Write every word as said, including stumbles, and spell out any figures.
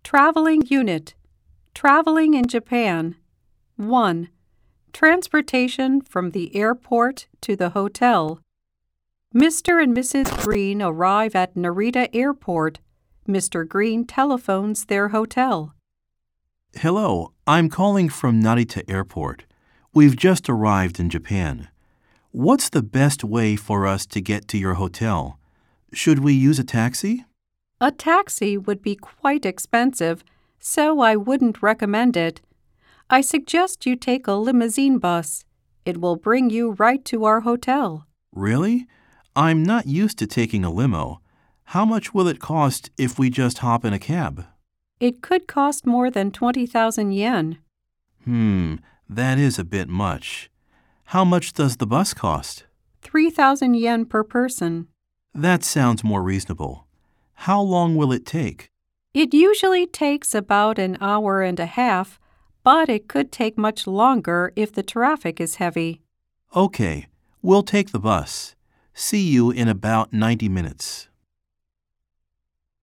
Traveling unit. Traveling in Japan. one. Transportation from the airport to the hotel. Mister and Missus Green arrive at Narita Airport. Mister Green telephones their hotel. Hello, I'm calling from Narita Airport. We've just arrived in Japan. What's the best way for us to get to your hotel? Should we use a taxi? A taxi would be quite expensive, so I wouldn't recommend it. I suggest you take a limousine bus. It will bring you right to our hotel. Really? I'm not used to taking a limo. How much will it cost if we just hop in a cab? It could cost more than twenty thousand yen. Hmm, that is a bit much. How much does the bus cost? three thousand yen per person. That sounds more reasonable. How long will it take? It usually takes about an hour and a half, but it could take much longer if the traffic is heavy. Okay, we'll take the bus. See you in about ninety minutes.